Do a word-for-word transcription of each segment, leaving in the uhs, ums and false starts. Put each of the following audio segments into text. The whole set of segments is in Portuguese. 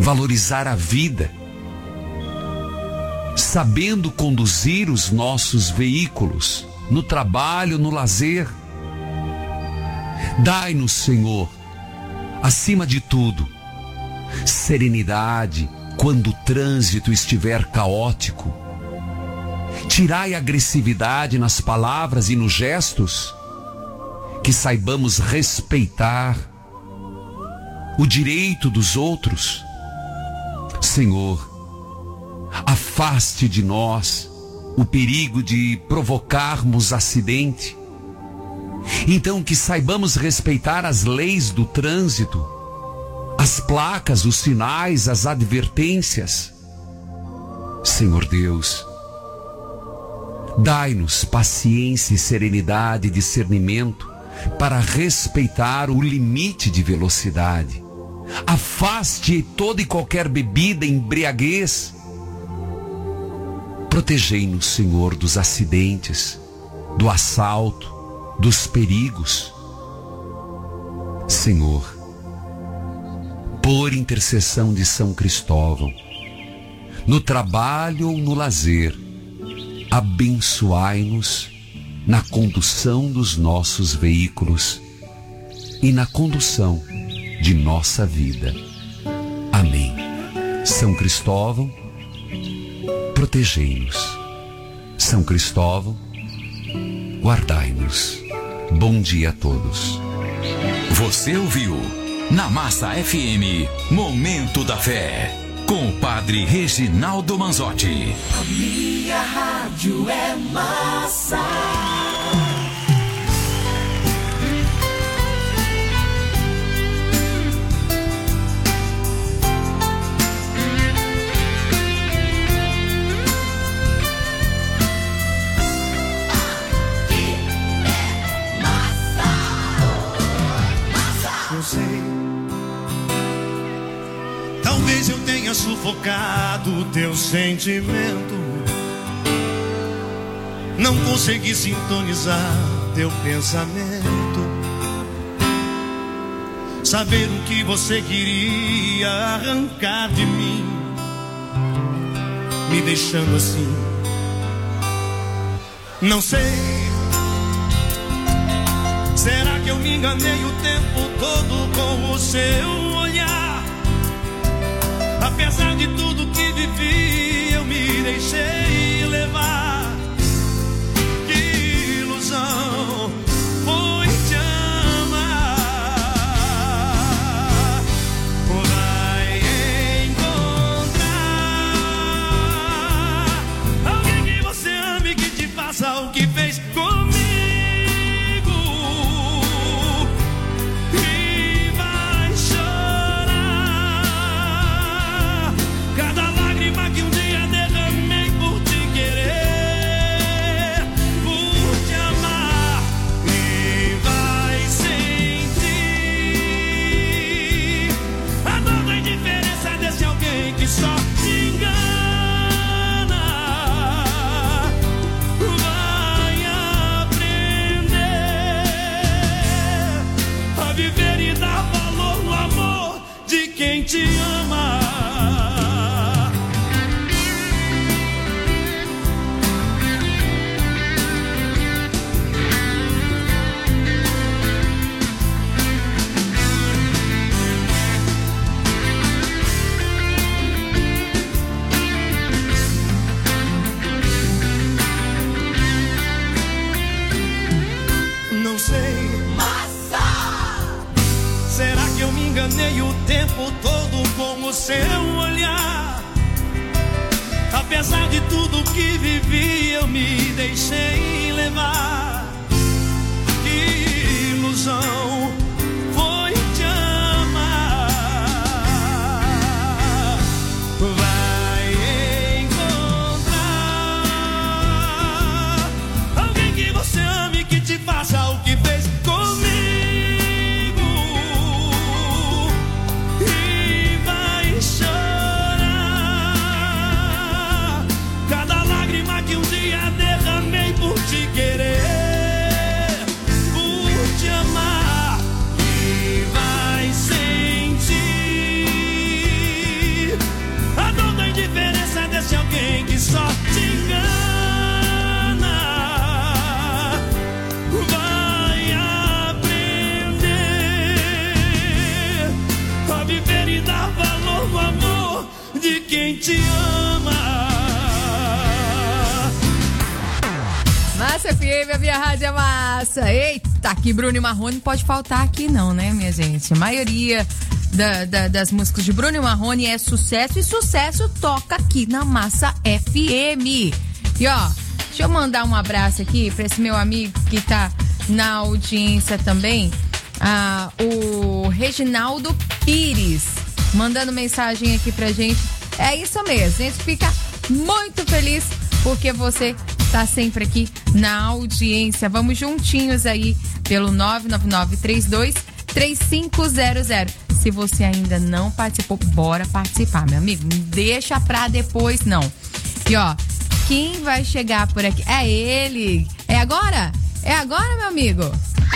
valorizar a vida, sabendo conduzir os nossos veículos no trabalho, no lazer. Dai-nos, Senhor, acima de tudo, serenidade quando o trânsito estiver caótico. Tirai a agressividade nas palavras e nos gestos, que saibamos respeitar o direito dos outros. Senhor, afaste de nós o perigo de provocarmos acidente. Então, que saibamos respeitar as leis do trânsito, as placas, os sinais, as advertências. Senhor Deus, dai-nos paciência e serenidade e discernimento para respeitar o limite de velocidade. Afaste toda e qualquer bebida, embriaguez. Protegei-nos, Senhor, dos acidentes, do assalto, dos perigos. Senhor, por intercessão de São Cristóvão, no trabalho ou no lazer, abençoai-nos na condução dos nossos veículos e na condução de nossa vida. Amém. São Cristóvão, protegei-nos. São Cristóvão, guardai-nos. Bom dia a todos. Você ouviu na Massa F M, Momento da Fé, com o Padre Reginaldo Manzotti. A minha rádio é massa. Talvez eu tenha sufocado o teu sentimento, não consegui sintonizar teu pensamento, saber o que você queria arrancar de mim, me deixando assim. Não sei, será que eu me enganei o tempo todo com o seu olhar? Apesar de tudo que vivi, eu me deixei levar. Que ilusão foi te amar. Vai encontrar alguém que você ame e que te faça o que fez comigo. Só te engana, vai aprender a viver e dar valor no amor de quem te ama. Enganei o tempo todo com o seu olhar. Apesar de tudo que vivi, eu me deixei levar. Que ilusão foi te amar. Vai encontrar alguém que você ame e que te faça o que fez comigo. Te querer, por te amar. de quem te ama. Massa F M, a minha rádio é massa. Eita, aqui Bruno e Marrone não pode faltar aqui não, né, minha gente? A maioria da, da, das músicas de Bruno e Marrone é sucesso, e sucesso toca aqui na Massa F M. E ó, deixa eu mandar um abraço aqui pra esse meu amigo que tá na audiência também, ah, o Reginaldo Pires, mandando mensagem aqui pra gente. É isso mesmo, a gente fica muito feliz porque você tá sempre aqui na audiência. Vamos juntinhos aí pelo nove nove nove três dois três cinco zero zero. Se você ainda não participou, bora participar, meu amigo. Não deixa pra depois, não. E ó, quem vai chegar por aqui? É ele. É agora? É agora, meu amigo?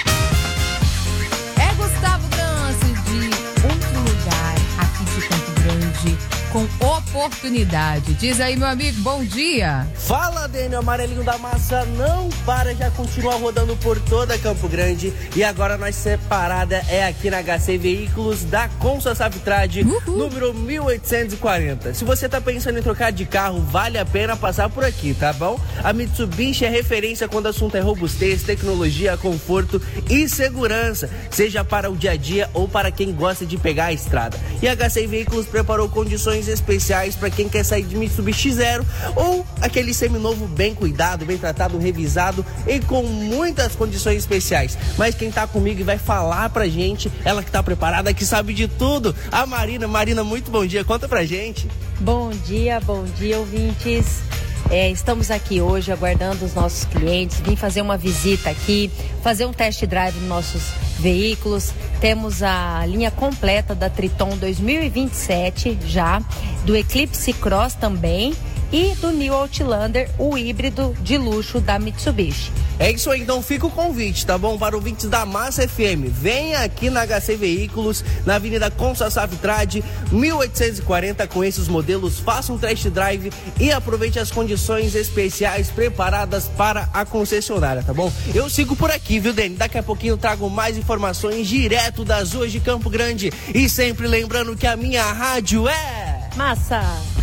É Gustavo Ganso, de Outro Lugar, aqui de Campo Grande, com oportunidade. Diz aí, meu amigo, bom dia. Fala, Daniel, amarelinho da massa, não para, já continua rodando por toda Campo Grande. E agora nós separada é aqui na H C Veículos da Consa Savitrade, número mil oitocentos e quarenta. Se você tá pensando em trocar de carro, vale a pena passar por aqui, tá bom? A Mitsubishi é referência quando o assunto é robustez, tecnologia, conforto e segurança, seja para o dia a dia ou para quem gosta de pegar a estrada. E a H C Veículos preparou condições especiais para quem quer sair de Mitsubishi Zero ou aquele seminovo bem cuidado, bem tratado, revisado e com muitas condições especiais. Mas quem tá comigo e vai falar pra gente, ela que tá preparada, que sabe de tudo, a Marina. Marina, muito bom dia, conta pra gente. Bom dia, bom dia, ouvintes. É, estamos aqui hoje aguardando os nossos clientes, vim fazer uma visita aqui, fazer um test drive nos nossos veículos. Temos a linha completa da Triton dois mil e vinte e sete já, do Eclipse Cross também e do New Outlander, o híbrido de luxo da Mitsubishi. É isso aí, então fica o convite, tá bom? Para ouvintes da Massa F M, venha aqui na H C Veículos, na Avenida Consa Savitrade, mil oitocentos e quarenta, com esses modelos, faça um test drive e aproveite as condições especiais preparadas para a concessionária, tá bom? Eu sigo por aqui, viu, Dani? Daqui a pouquinho eu trago mais informações direto das ruas de Campo Grande, e sempre lembrando que a minha rádio é... Massa!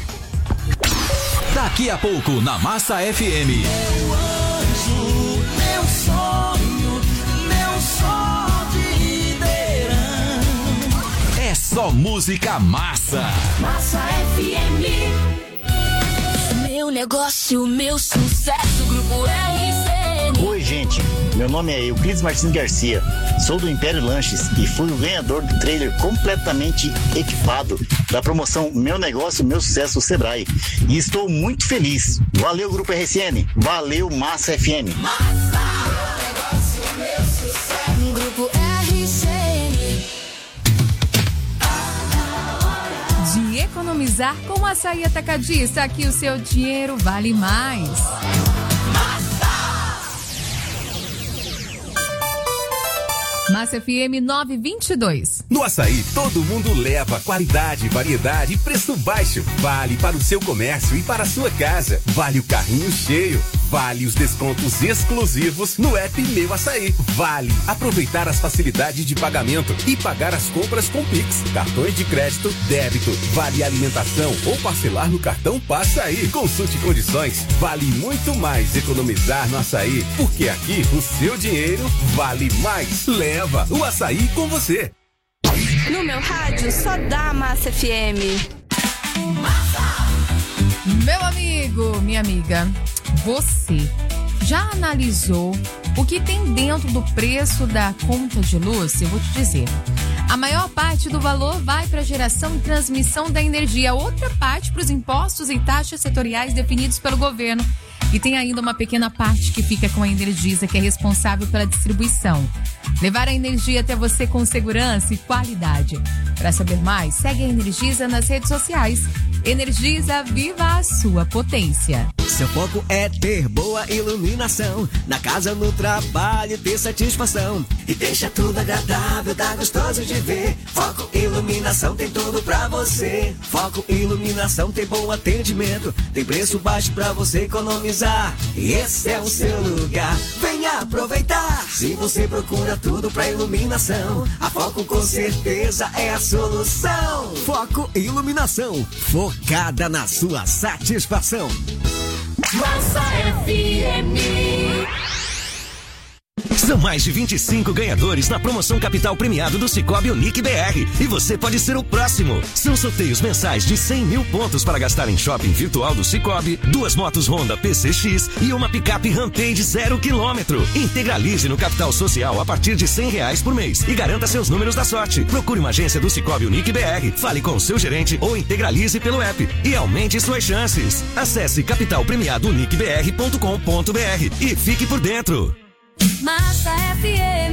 Daqui a pouco na Massa F M. Meu anjo, meu sonho, meu sol de verão. É só música massa. Massa F M. Meu negócio, meu sucesso, Grupo R C N. Oi, gente. Meu nome é Euclides Martins Garcia. Sou do Império Lanches e fui o ganhador do trailer completamente equipado da promoção Meu Negócio, Meu Sucesso Sebrae. E estou muito feliz. Valeu, Grupo R C N. Valeu, Massa F M. Massa, meu negócio, meu sucesso, Grupo R C N. De economizar com o Açaí Atacadista, aqui o seu dinheiro vale mais. Massa F M nove vinte e dois. No Açaí, todo mundo leva qualidade, variedade e preço baixo. Vale para o seu comércio e para a sua casa. Vale o carrinho cheio. Vale os descontos exclusivos no app Meu Açaí. Vale aproveitar as facilidades de pagamento e pagar as compras com Pix, cartões de crédito, débito. Vale alimentação ou parcelar no cartão Passaí. Consulte condições. Vale muito mais economizar no Açaí, porque aqui o seu dinheiro vale mais. Leva o Açaí com você. No meu rádio só dá Massa F M. Meu amigo, minha amiga, você já analisou o que tem dentro do preço da conta de luz? Eu vou te dizer. A maior parte do valor vai para a geração e transmissão da energia, outra parte para os impostos e taxas setoriais definidos pelo governo. E tem ainda uma pequena parte que fica com a Energisa, que é responsável pela distribuição. Levar a energia até você com segurança e qualidade. Para saber mais, segue a Energisa nas redes sociais. Energisa, viva a sua potência. Seu foco é ter boa iluminação, na casa, no trabalho, ter satisfação. E deixa tudo agradável, tá gostoso de ver. Foco Iluminação tem tudo pra você. Foco Iluminação tem bom atendimento, tem preço baixo pra você economizar. E esse é o seu lugar, venha aproveitar. Se você procura tudo pra iluminação, a Foco com certeza é a solução. Foco Iluminação, for focada na sua satisfação. Massa F M. São mais de vinte e cinco ganhadores na promoção Capital Premiado do Cicobi Unique B R. E você pode ser o próximo. São sorteios mensais de cem mil pontos para gastar em shopping virtual do Cicobi, duas motos Honda P C X e uma picape Rampage zero quilômetro. Integralize no Capital Social a partir de cem reais por mês e garanta seus números da sorte. Procure uma agência do Cicobi Unique B R, fale com o seu gerente ou integralize pelo app e aumente suas chances. Acesse capital premiado unique b r ponto com ponto b r e fique por dentro. Massa F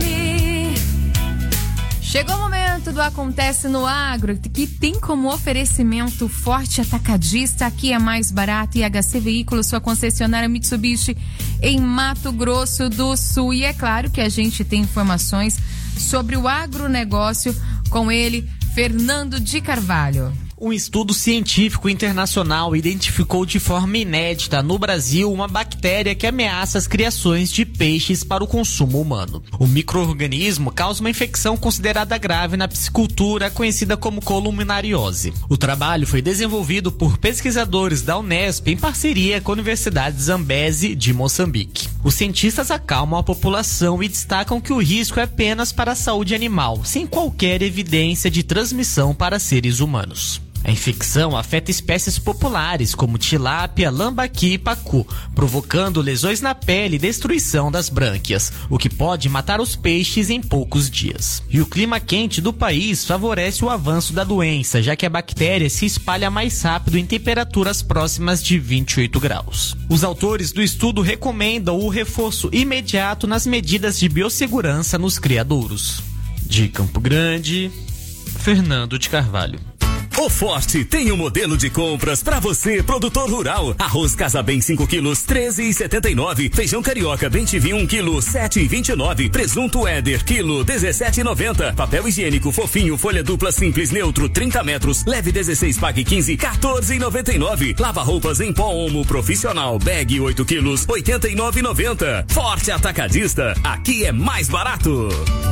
M. Chegou o momento do Acontece no Agro, que tem como oferecimento Forte Atacadista, aqui é mais barato, e H C Veículos, sua concessionária Mitsubishi em Mato Grosso do Sul. E é claro que a gente tem informações sobre o agronegócio com ele, Fernando de Carvalho. Um estudo científico internacional identificou de forma inédita no Brasil uma bactéria que ameaça as criações de peixes para o consumo humano. O micro-organismo causa uma infecção considerada grave na piscicultura, conhecida como columinariose. O trabalho foi desenvolvido por pesquisadores da Unesp em parceria com a Universidade Zambezi de Moçambique. Os cientistas acalmam a população e destacam que o risco é apenas para a saúde animal, sem qualquer evidência de transmissão para seres humanos. A infecção afeta espécies populares como tilápia, lambaqui e pacu, provocando lesões na pele e destruição das brânquias, o que pode matar os peixes em poucos dias. E o clima quente do país favorece o avanço da doença, já que a bactéria se espalha mais rápido em temperaturas próximas de vinte e oito graus. Os autores do estudo recomendam o reforço imediato nas medidas de biossegurança nos criadouros. De Campo Grande, Fernando de Carvalho. O Forte tem um modelo de compras pra você, produtor rural. Arroz Casa Bem cinco quilos, treze e setenta e nove. Feijão carioca Bem T V um quilo, sete e vinte e nove. Presunto Éder, quilo, dezessete e noventa. Papel higiênico fofinho, folha dupla simples neutro, trinta metros. Leve dezesseis, pague quinze, quatorze e noventa e nove. Lava roupas em pó Omo profissional, bag oito quilos, oitenta e nove e noventa. Forte Atacadista, aqui é mais barato.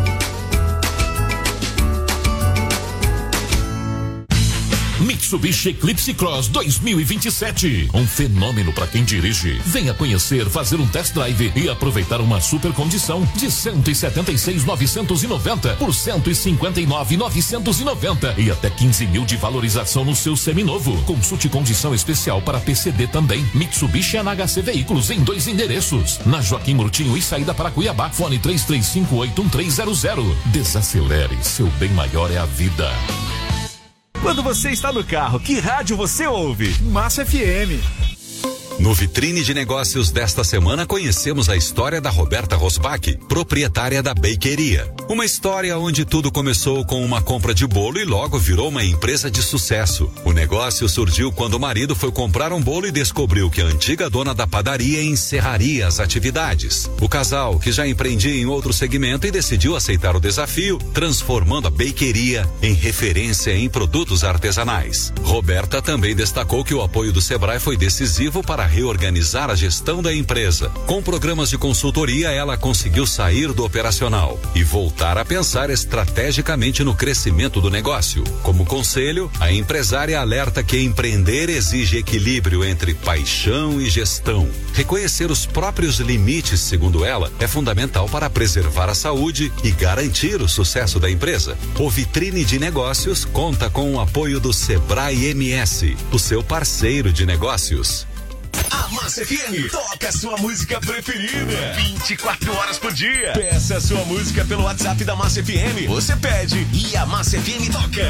Mitsubishi Eclipse Cross dois mil e vinte e sete. Um fenômeno para quem dirige. Venha conhecer, fazer um test drive e aproveitar uma super condição de cento e setenta e seis mil novecentos e noventa por cento e cinquenta e nove mil novecentos e noventa e até quinze mil de valorização no seu seminovo. Consulte condição especial para P C D também. Mitsubishi é na H C Veículos em dois endereços. Na Joaquim Murtinho e saída para Cuiabá. Fone três três cinco oito um três zero zero. Desacelere, seu bem maior é a vida. Quando você está no carro, que rádio você ouve? Massa F M. No Vitrine de Negócios desta semana, conhecemos a história da Roberta Rosbach, proprietária da Bakeria. Uma história onde tudo começou com uma compra de bolo e logo virou uma empresa de sucesso. O negócio surgiu quando o marido foi comprar um bolo e descobriu que a antiga dona da padaria encerraria as atividades. O casal, que já empreendia em outro segmento e decidiu aceitar o desafio, transformando a Bakeria em referência em produtos artesanais. Roberta também destacou que o apoio do Sebrae foi decisivo para reorganizar a gestão da empresa. Com programas de consultoria, ela conseguiu sair do operacional e voltar a pensar estrategicamente no crescimento do negócio. Como conselho, a empresária alerta que empreender exige equilíbrio entre paixão e gestão. Reconhecer os próprios limites, segundo ela, é fundamental para preservar a saúde e garantir o sucesso da empresa. O Vitrine de Negócios conta com o apoio do Sebrae M S, o seu parceiro de negócios. A Massa F M toca a sua música preferida vinte e quatro horas por dia. Peça a sua música pelo WhatsApp da Massa F M. Você pede e a Massa F M toca.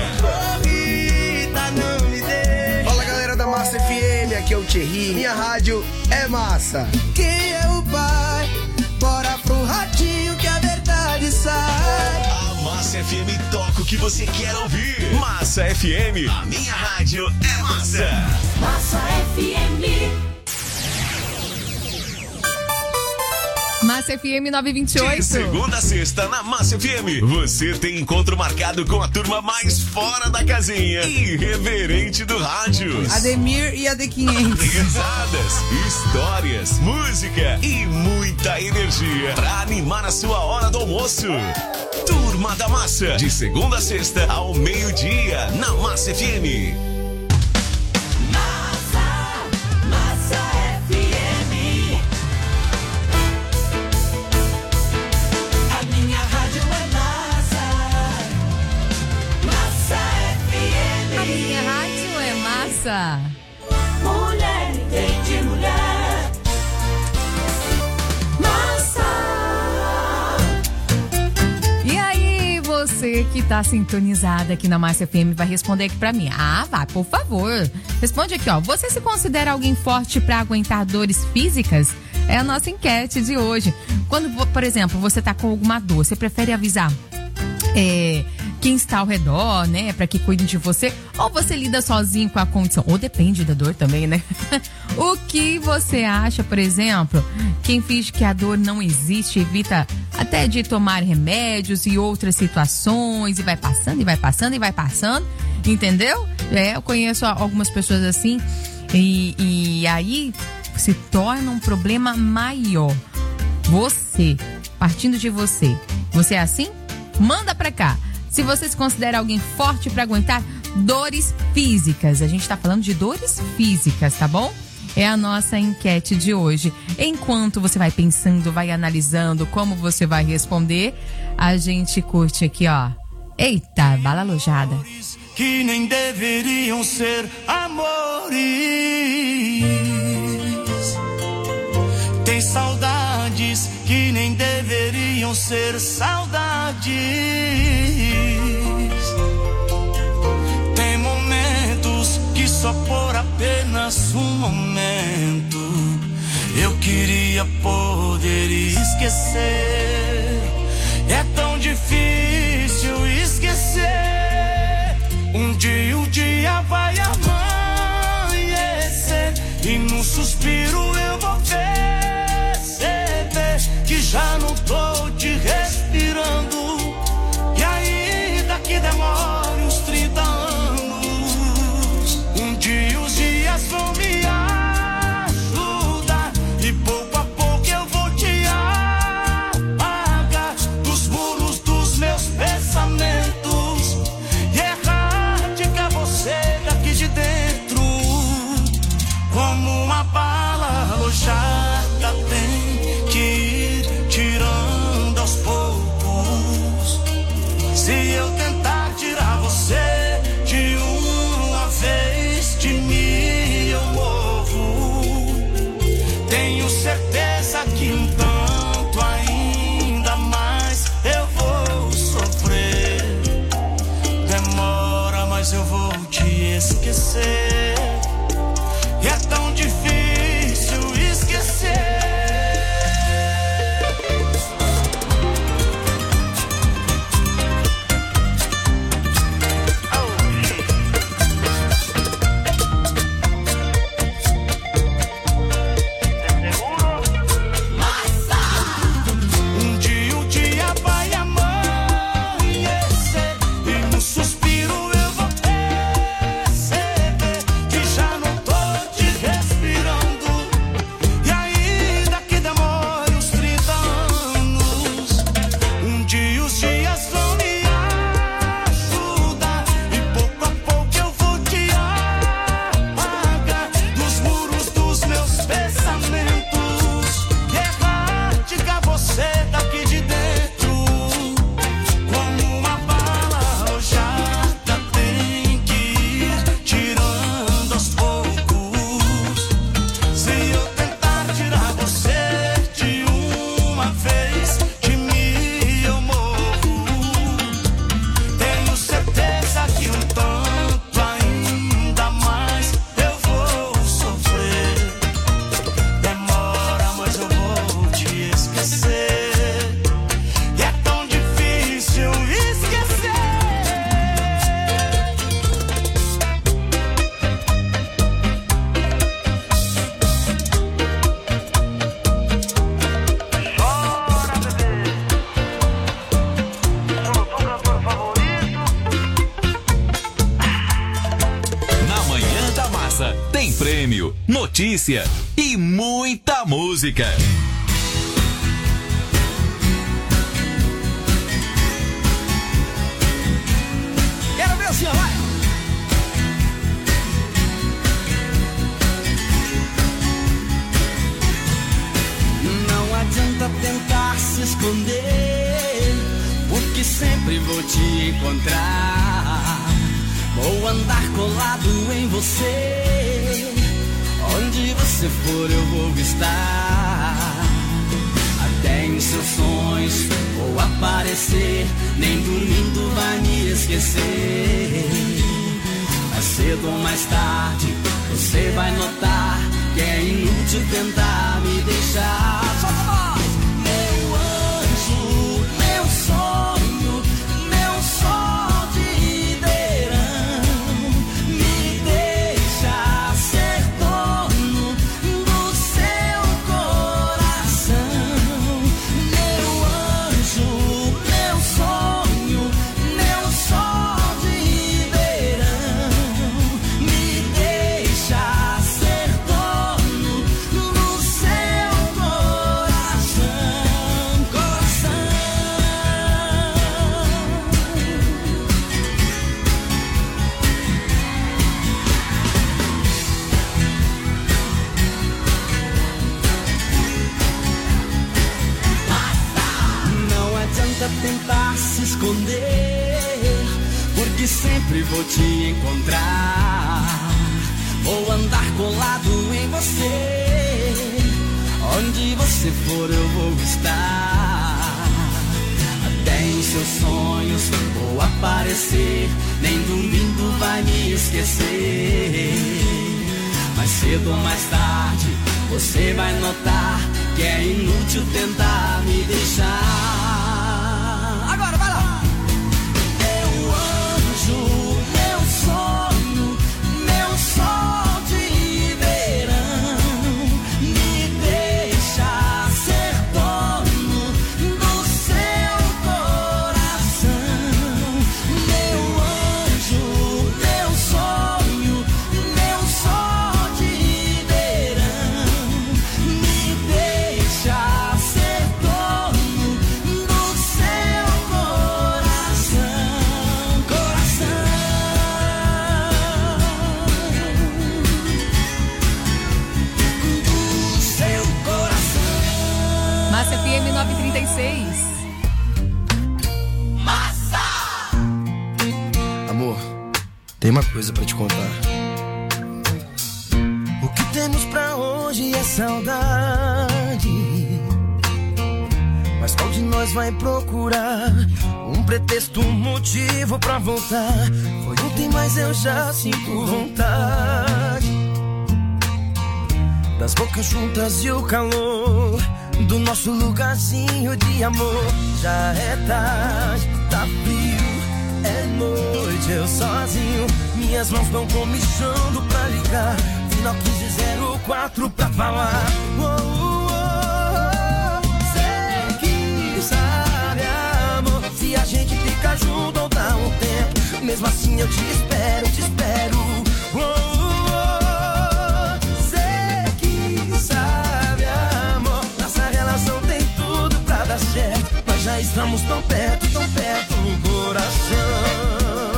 Fala galera da Massa F M, aqui é o Thierry. Minha rádio é massa. Quem é o pai? Bora pro ratinho que a verdade sai. A Massa F M toca o que você quer ouvir. Massa F M, a minha rádio é massa. Massa F M. Massa F M nove vinte e oito. De segunda a sexta na Massa F M, você tem encontro marcado com a turma mais fora da casinha e irreverente do rádio. Ademir e a D quinhentos. Risadas, histórias, música e muita energia pra animar a sua hora do almoço. Turma da Massa, de segunda a sexta ao meio-dia na Massa F M. Massa. Mulher entende mulher. Massa. E aí, você que tá sintonizada aqui na Massa F M vai responder aqui pra mim. Ah, vai, por favor. Responde aqui, ó. Você se considera alguém forte pra aguentar dores físicas? É a nossa enquete de hoje. Quando, por exemplo, você tá com alguma dor, você prefere avisar é, quem está ao redor, né? Pra que cuide de você? Ou você lida sozinho com a condição? Ou depende da dor também, né? O que você acha, por exemplo? Quem finge que a dor não existe, evita até de tomar remédios e outras situações, e vai passando, e vai passando, e vai passando, entendeu? É, eu conheço algumas pessoas assim, e, e aí se torna um problema maior. Você, partindo de você, você é assim? Manda pra cá. Se você se considera alguém forte pra aguentar dores físicas, a gente tá falando de dores físicas, tá bom? É a nossa enquete de hoje. Enquanto você vai pensando, vai analisando como você vai responder, a gente curte aqui, ó. Eita, bala alojada. Que nem deveriam ser amores. Tem saudades que nem deveriam ser saudades. Tem momentos que só por apenas um momento eu queria poder esquecer. É tão difícil esquecer. Um dia o dia vai amanhecer e num suspiro eu vou perceber que já não tô te respirando. E ainda que demore uns trinta anos, um dia os dias vão me ajudar e pouco a pouco eu vou te apagar dos muros dos meus pensamentos. E erradicar você daqui de dentro, como uma bala alojada tem que ir tirando aos poucos. Se eu tentar tirar você de uma vez, de mim eu morro. Tenho certeza que um tanto ainda mais eu vou sofrer. Demora, mas eu vou te esquecer. E é tão difícil esquecer. Um dia o dia vai amanhecer e no suspiro eu vou perceber que já não tô te respirando. E ainda que demore uns trinta anos, um dia os dias vão me ajudar e pouco a pouco eu vou te apagar dos muros dos meus pensamentos. E erradicar você daqui de dentro, como uma bala alojada tem que ir tirando aos poucos. Se eu tentar tirar você de uma vez, de mim eu morro. Tenho certeza que um tanto ainda mais eu vou sofrer. Demora, mas eu vou te esquecer. E é tão difícil esquecer. Chora, bebê. Sou teu cantor favorito. Na Manhã da Massa tem prêmio, notícia e muita música. Quero ver assim, ó, vai. Não adianta tentar se esconder, porque sempre vou te encontrar. Vou andar colado em você. Onde você for eu vou estar. Até em seus sonhos vou aparecer. Nem dormindo vai me esquecer. Mais cedo ou mais tarde você vai notar que é inútil tentar me deixar. Só pra nós! Meu anjo, meu sonho, meu sol de verão, me deixa ser dono do seu coração. Meu anjo, meu sonho, meu sol de verão, me deixa ser dono do seu coração. Coração. Não adianta tentar se esconder, porque sempre vou te encontrar. Vou andar colado em você. Onde você for eu vou estar. Até em seus sonhos vou aparecer. Nem dormindo vai me esquecer. Mais cedo ou mais tarde você vai notar que é inútil tentar me deixar. Agora vai lá! Meu anjo, meu sonho, meu sol de verão, me deixa ser dono do seu coração. Meu anjo, meu sonho, meu sol de verão, me deixa ser dono do seu coração. Coração. Do seu coração. Massa F M nove trinta e seis. Amor, tem uma coisa pra te contar. O que temos pra hoje é saudade. Mas qual de nós vai procurar um pretexto, um motivo pra voltar? Foi ontem, mas eu já sinto vontade das bocas juntas e o calor do nosso lugarzinho de amor. Já é tarde, tá frio, é noite, eu sozinho. Minhas mãos vão comichando pra ligar. Final quinze zero quatro pra falar. Oh, oh, oh. Sei que sabe, amor, se a gente fica junto ou dá um tempo. Mesmo assim eu te espero, te espero. Oh, oh, oh. Sei que sabe, amor, nossa relação tem tudo pra dar certo. Nós já estamos tão perto, tão perto no coração.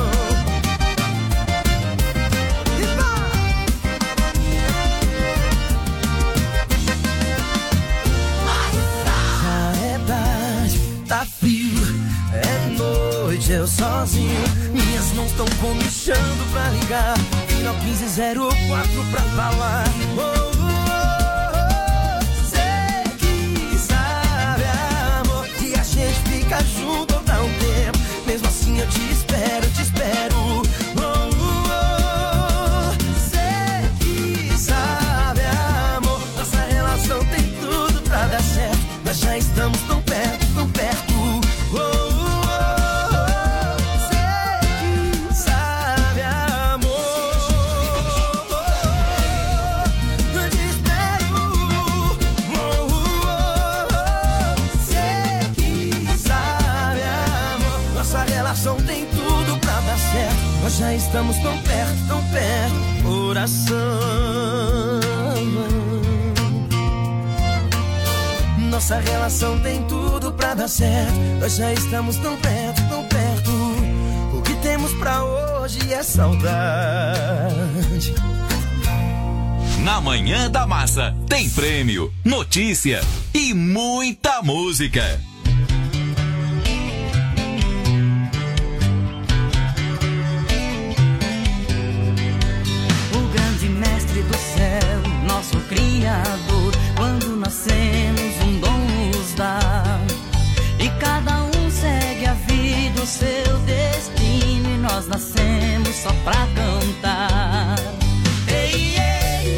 Tá frio, é noite, eu sozinho. Minhas mãos tão comichando pra ligar. Final quinze zero quatro pra falar. Oh, oh, oh. Sei que sabe, amor, que a gente fica junto ou dá um tempo. Mesmo assim eu te espero, te espero. Oh, oh, oh. Sei que sabe, amor, nossa relação tem tudo pra dar certo. Nós já estamos tão perto, tão perto. Oh, oh, oh. Sei que sabe, amor. Eu te espero. Oh, oh, oh. Sei que sabe, amor. Nossa relação tem tudo pra dar certo. Nós já estamos tão perto, tão perto, coração. Nossa relação tem tudo pra dar certo. Nós já estamos tão perto, tão perto. O que temos pra hoje é saudade. Na Manhã da Massa tem prêmio, notícia e muita música. Criador. Quando nascemos, um dom nos dá. E cada um segue a vida, o seu destino. E nós nascemos só pra cantar. Ei, ei.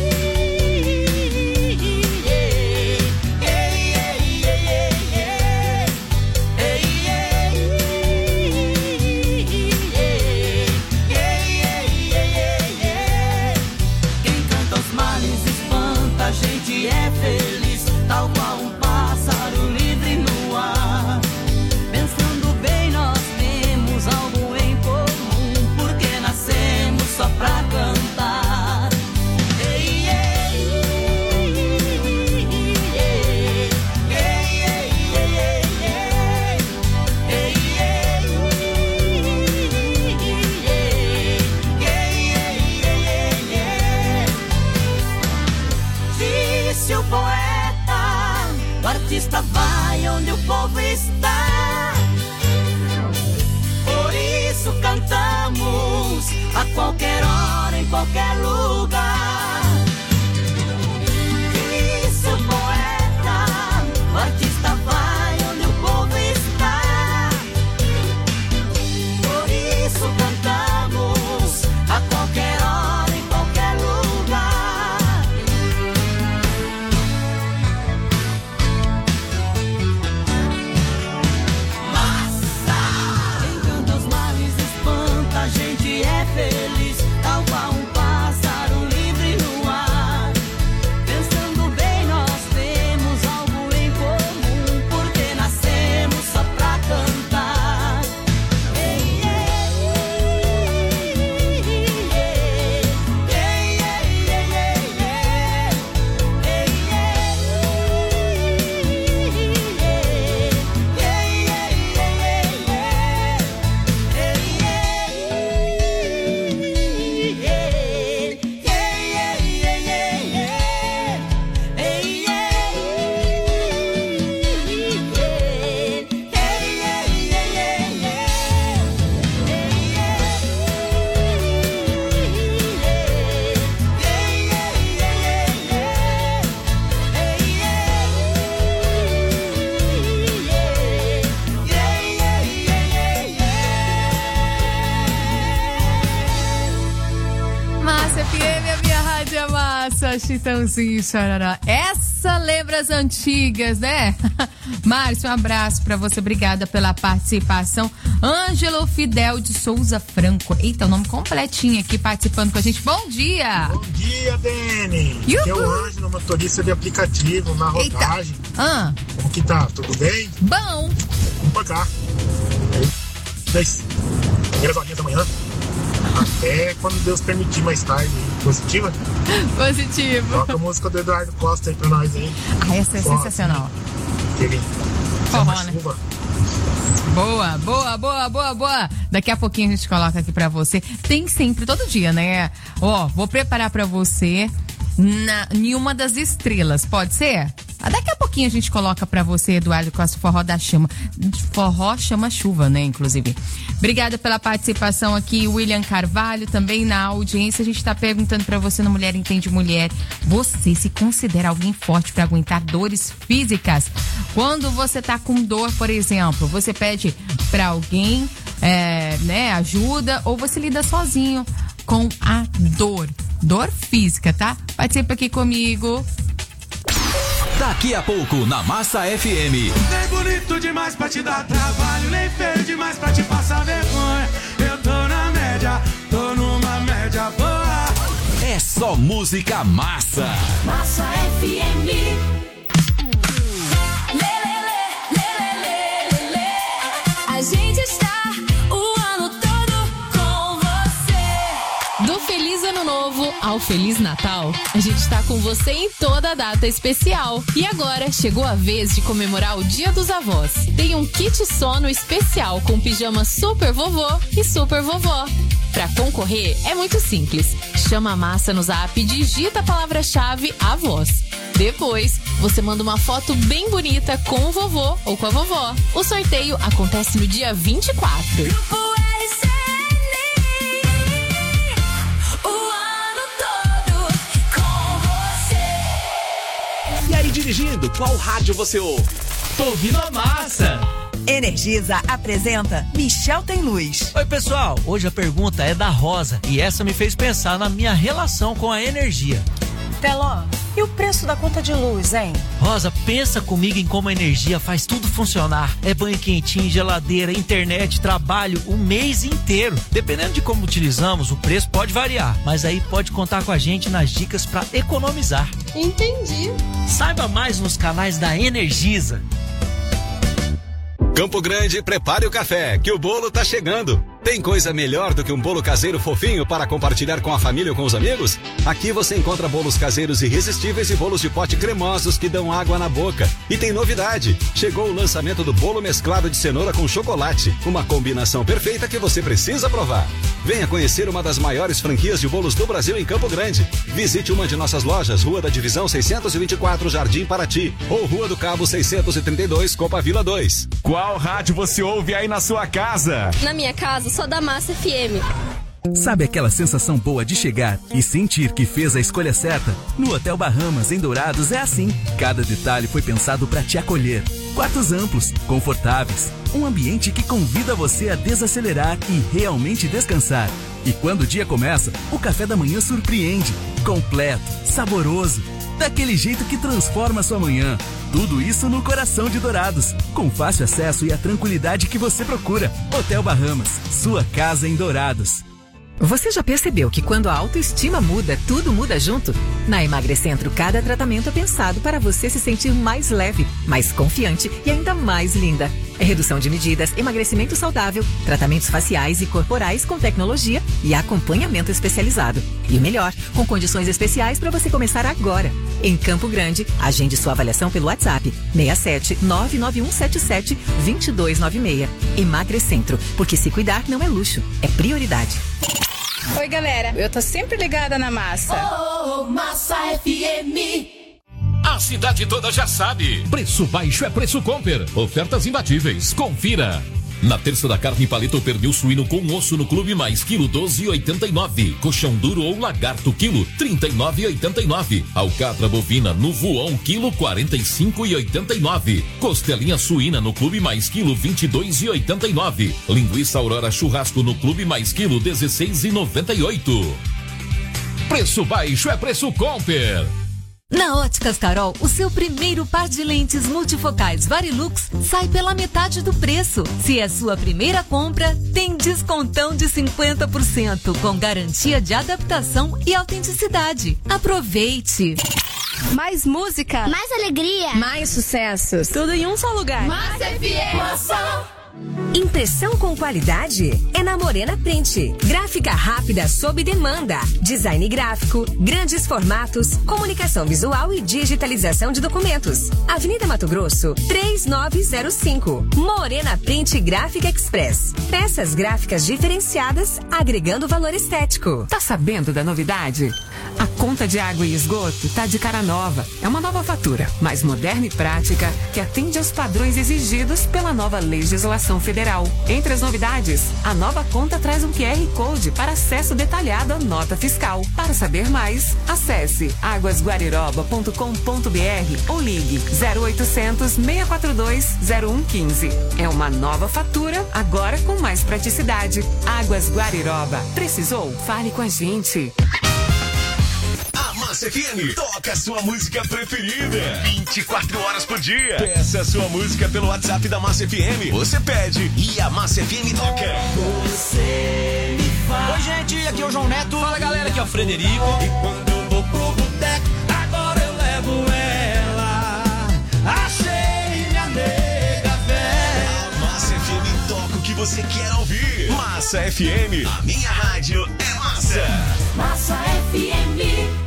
É feliz, tal qual um pássaro livre no ar. Pensando bem, nós temos algo em comum, porque nascemos só pra cantar. Ei, ei, ei, ei, ei, disse o poeta, o artista vai onde o povo está. Por isso cantamos a qualquer hora, em qualquer lugar. Disse o poeta, o artista vai onde o povo está. Por isso cantamos a qualquer hora, em qualquer lugar. Massa! Quem canta os males espanta, a gente é feliz, tal qual um pássaro livre no ar. Pensando bem, nós temos algo em comum, porque nascemos só pra cantar. Ei, Massa F M, a minha rádio é massa, Chitãozinho e Chororó. Essa lembra as antigas, né? Márcio, um abraço pra você, obrigada pela participação. Ângelo Fidel de Souza Franco. Eita, o nome completinho aqui participando com a gente. Bom dia! Bom dia, Dani! Aqui é o Ângelo, motorista de aplicativo na rodagem. Ah. Como que tá? Tudo bem? Bom! Vamos pra cá. Dez primeiras horinhas da manhã. Até quando Deus permitir mais tarde. Positiva? Positivo. Toca a música do Eduardo Costa aí pra nós aí. Ah, essa é Forró, sensacional. Aquele Forró, né? chuva. Boa, boa, boa, boa, boa. Daqui a pouquinho a gente coloca aqui pra você. Tem sempre, todo dia, né? Ó, vou preparar pra você na, em uma das estrelas, pode ser? Daqui a pouquinho a gente coloca pra você, Eduardo Costa, Forró da Chama. Forró chama chuva, né, inclusive. Obrigada pela participação aqui, William Carvalho, também na audiência. A gente tá perguntando pra você no Mulher Entende Mulher, você se considera alguém forte pra aguentar dores físicas? Quando você tá com dor, por exemplo, você pede pra alguém, é, né, ajuda, ou você lida sozinho com a dor, dor física, tá? Participa aqui comigo. Daqui a pouco, na Massa F M. Nem bonito demais pra te dar trabalho, nem feio demais pra te passar vergonha. Eu tô na média, tô numa média boa. É só música massa. Massa F M. A gente está o ano todo com você. Do Feliz Ano Novo ao Feliz Natal, a gente está com você em toda data especial. E agora chegou a vez de comemorar o Dia dos Avós. Tem um kit sono especial com pijama super vovô e super vovó. Pra concorrer é muito simples. Chama a Massa no zap e digita a palavra-chave avós. Depois, você manda uma foto bem bonita com o vovô ou com a vovó. O sorteio acontece no dia vinte e quatro. dirigindo, qual rádio você ouve? Tô ouvindo a Massa. Energisa apresenta Michel Tem Luz. Oi, pessoal. Hoje a pergunta é da Rosa e essa me fez pensar na minha relação com a energia. Teló, e o preço da conta de luz, hein? Rosa, pensa comigo em como a energia faz tudo funcionar. É banho quentinho, geladeira, internet, trabalho, o mês inteiro. Dependendo de como utilizamos, o preço pode variar, mas aí pode contar com a gente nas dicas para economizar. Entendi. Saiba mais nos canais da Energisa. Campo Grande, prepare o café, que o bolo tá chegando. Tem coisa melhor do que um bolo caseiro fofinho para compartilhar com a família ou com os amigos? Aqui você encontra bolos caseiros irresistíveis e bolos de pote cremosos que dão água na boca. E tem novidade, chegou o lançamento do bolo mesclado de cenoura com chocolate, uma combinação perfeita que você precisa provar. Venha conhecer uma das maiores franquias de bolos do Brasil em Campo Grande. Visite uma de nossas lojas, Rua da Divisão seiscentos e vinte e quatro, Jardim Paraty, ou Rua do Cabo seiscentos e trinta e dois, Copa Vila dois. Qual rádio você ouve aí na sua casa? Na minha casa, só da Massa F M. Sabe aquela sensação boa de chegar e sentir que fez a escolha certa? No Hotel Bahamas, em Dourados, é assim. Cada detalhe foi pensado para te acolher. Quartos amplos, confortáveis, um ambiente que convida você a desacelerar e realmente descansar. E quando o dia começa, o café da manhã surpreende. Completo, saboroso, daquele jeito que transforma sua manhã. Tudo isso no coração de Dourados, com fácil acesso e a tranquilidade que você procura. Hotel Bahamas, sua casa em Dourados. Você já percebeu que quando a autoestima muda, tudo muda junto? Na Emagrecentro, cada tratamento é pensado para você se sentir mais leve, mais confiante e ainda mais linda. É redução de medidas, emagrecimento saudável, tratamentos faciais e corporais com tecnologia e acompanhamento especializado. E o melhor, com condições especiais para você começar agora. Em Campo Grande, agende sua avaliação pelo WhatsApp seis sete nove nove um sete sete dois dois nove seis. Emagrecentro, porque se cuidar não é luxo, é prioridade. Oi, galera, eu tô sempre ligada na Massa. Oh, Massa F M. A cidade toda já sabe. Preço baixo é preço Comper. Ofertas imbatíveis. Confira. Na terça da carne paleta, pernil suíno com osso no Clube Mais, quilo doze e oitenta e nove. Coxão duro ou lagarto, quilo trinta e nove e oitenta e nove. Alcatra bovina no voão, quilo quarenta e cinco e oitenta e nove. Costelinha suína no Clube Mais, quilo vinte e dois e oitenta e nove. Linguiça Aurora churrasco no Clube Mais, quilo dezesseis e noventa e oito. Preço baixo é preço Comper. Na Óticas Carol, o seu primeiro par de lentes multifocais Varilux sai pela metade do preço. Se é sua primeira compra, tem descontão de cinquenta por cento, com garantia de adaptação e autenticidade. Aproveite! Mais música, mais alegria, mais sucessos. Tudo em um só lugar. Massa F M. Massa. Impressão com qualidade é na Morena Print. Gráfica rápida sob demanda. Design gráfico, grandes formatos, comunicação visual e digitalização de documentos. Avenida Mato Grosso, três nove zero cinco. Morena Print Gráfica Express. Peças gráficas diferenciadas, agregando valor estético. Tá sabendo da novidade? A conta de água e esgoto tá de cara nova. É uma nova fatura, mais moderna e prática, que atende aos padrões exigidos pela nova legislação federal. Entre as novidades, a nova conta traz um Q R Code para acesso detalhado à nota fiscal. Para saber mais, acesse águas guariroba ponto com ponto b r ou ligue zero oitocentos, seis quatro dois, zero um um cinco. É uma nova fatura, agora com mais praticidade. Águas Guariroba. Precisou? Fale com a gente. Massa F M, toca a sua música preferida vinte e quatro horas por dia. Peça a sua música pelo WhatsApp da Massa F M. Você pede e a Massa F M toca. Você me faz. Oi, gente, aqui é o João Neto. Fala, galera, aqui é o Frederico. E quando eu vou pro boteco, agora eu levo ela. Achei minha nega velha. A Massa F M toca o que você quer ouvir. Massa F M, a minha rádio é massa. Massa F M.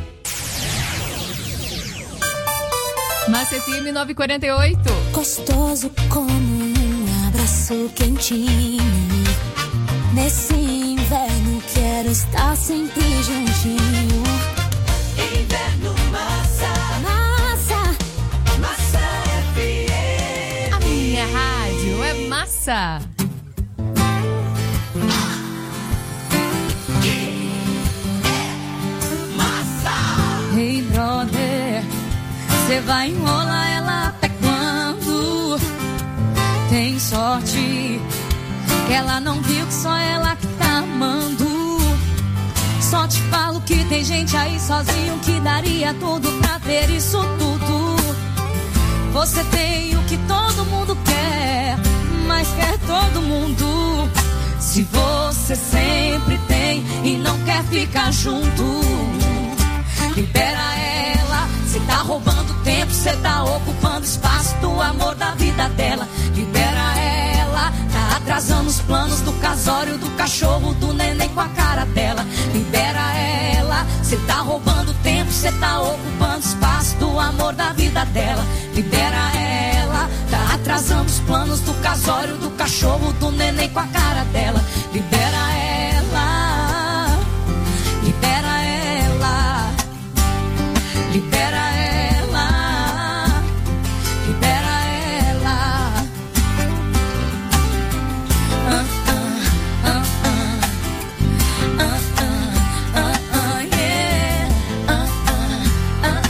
Massa F M nove e quarenta e oito. Gostoso como um abraço quentinho. Nesse inverno quero estar sempre juntinho. Inverno massa. Massa. Massa F M. A minha rádio é massa. Hey brother, você vai enrolar sorte, que ela não viu que só ela que tá amando. Só te falo que tem gente aí sozinho que daria tudo pra ter isso tudo. Você tem o que todo mundo quer, mas quer todo mundo. Se você sempre tem e não quer ficar junto, libera ela. Cê tá roubando tempo, cê tá ocupando espaço do amor da vida dela. Libera ela, tá atrasando os planos do casório, do cachorro, do neném com a cara dela. Libera ela, cê tá roubando tempo, cê tá ocupando espaço do amor da vida dela. Libera ela, tá atrasando os planos do casório, do cachorro, do neném com a cara dela. Libera ela, libera ela, libera ela, libera ela. Ah, ah, ah, ah. Ah, ah, ah, ah, yeah. Ah, ah, ah,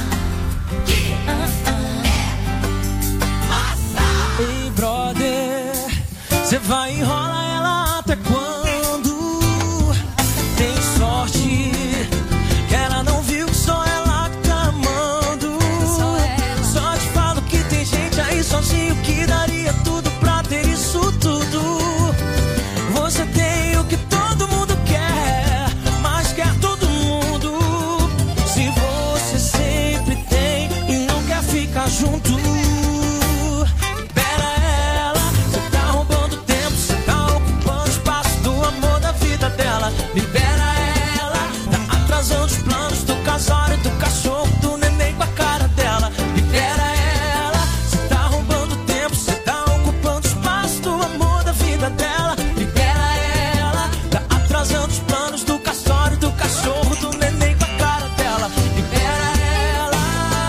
ah. Ah, ah. Ei, brother, cê vai enrolar ela até quando? Tem sorte que ela não viu que só ela que tá amando. Só te falo que tem gente aí sozinho que daria tudo pra ter isso tudo. Você tem o que todo mundo quer, mas quer todo mundo. Se você sempre tem e não quer ficar junto, libera ela. Você tá roubando tempo, você tá ocupando espaço do amor da vida dela. Libera ela, tá atrasando os planos do casório, do cachorro, do neném com a cara dela. Libera ela, você tá roubando tempo, você tá ocupando espaço do amor da vida dela. Libera ela, tá atrasando os planos do casório, do cachorro, do neném com a cara dela. Libera ela,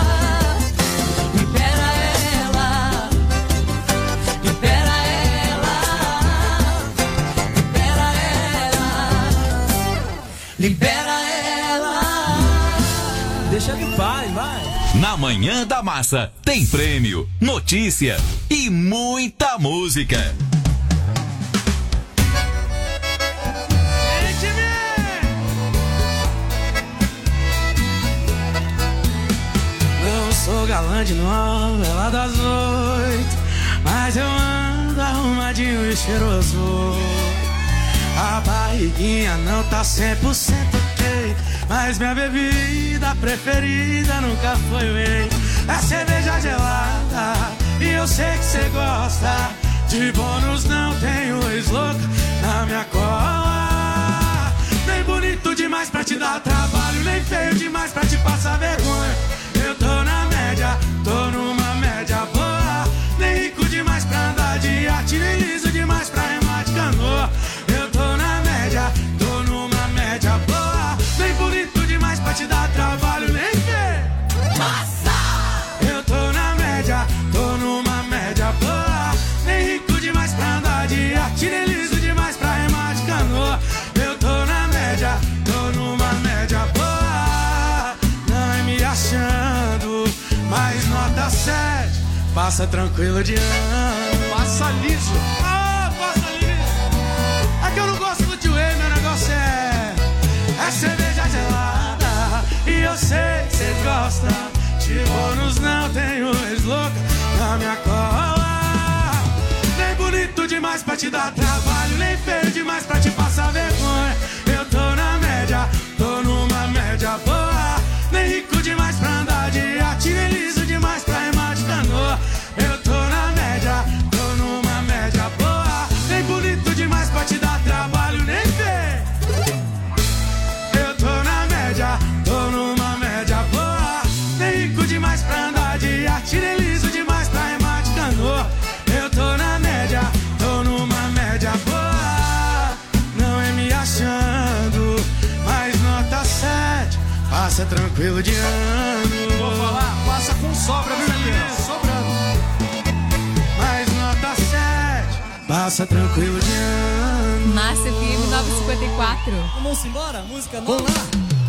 libera ela, libera ela, libera ela, libera ela. Deixa ele em paz, vai. Na Manhã da Massa tem prêmio, notícia e muita música. Não sou galã de novela das oito, mas eu ando arrumadinho e cheiroso. A barriguinha não tá cem por cento ok, mas minha bebida preferida nunca foi o whey. É cerveja gelada e eu sei que cê gosta. De bônus não tenho ex-louca na minha cola. Nem bonito demais pra te dar trabalho, nem feio demais pra te passar vergonha. Eu tô na média, tô numa média boa. Nem rico demais pra andar de iate, nem liso demais pra remar de canoa. Eu tô na média, tô numa média boa. Nem bonito demais pra te dar trabalho, nem feio. Nossa! Eu tô na média, tô numa média boa. Nem rico demais pra andar de iate, nem liso demais pra remar de canoa. Eu tô na média, tô numa média boa. Não é me achando, mas nota sete. Passa tranquilo de ano. Passa liso. Ah, passa liso. É que eu não gosto do tio Whey, meu negócio é É cerveja gelada e eu sei que cê gosta. De bônus não tenho ex-louca na minha cola. Nem bonito demais pra te dar trabalho, nem feio demais pra te passar vergonha. Eu tô na média, tô numa média boa. Nem rico demais pra andar de iate, nem liso demais pra remar de canoa. Eu tô na média, tô numa média boa. Nem bonito demais pra te dar trabalho, nem feio. Eu tô na média, tô numa média boa. Nem rico demais pra andar de iate, nem liso demais pra remar de canoa. Eu tô na média, tô numa média boa. Não é me achando, mas nota sete. Passa tranquilo de ano. Vou falar, passa com sobra, viu, menino? Sobrando. Mas nota sete. Passa tranquilo de ano. Massa F M novecentos e cinquenta e quatro. Vamos embora, música nova. Vamos lá.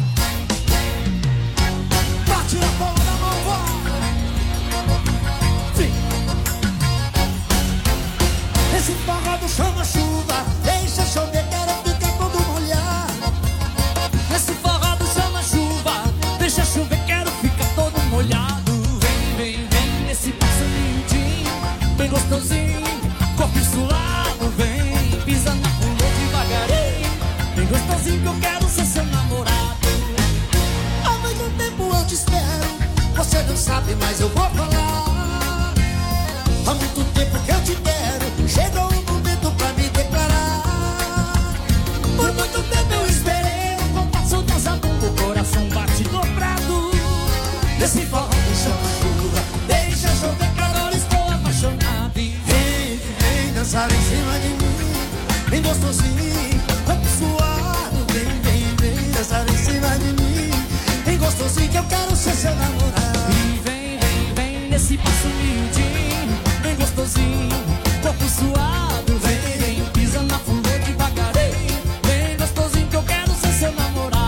Bate na palma da mão, vai. Sim. Esse forró do chama-chuva, deixa chover, quero ficar todo molhado. Esse forró do chama-chuva, deixa chover, quero ficar todo molhado. Vem, vem, vem, nesse passo miudinho, bem gostosinho, corpo suado. Vem, pisa na rua devagarinho, bem gostosinho que eu quero ser seu namorado. Há muito tempo eu te espero, você não sabe, mas eu vou falar. Há muito tempo que eu te quero, chegou o momento pra me declarar. Por muito tempo eu esperei, com passo dançando, o coração bate dobrado. nesse forró do chama-chuva, deixa chover que agora estou apaixonado. E vem, vem dançar em cima de mim, bem gostosinho, corpo suado. Vem, vem, vem dançar em cima de mim, bem gostosinho que eu quero ser seu namorado. E vem, vem, vem nesse passo miudinho, bem gostosinho, corpo suado. Vem, vem, pisa na flor devagarinho, bem gostosinho que eu quero ser seu namorado.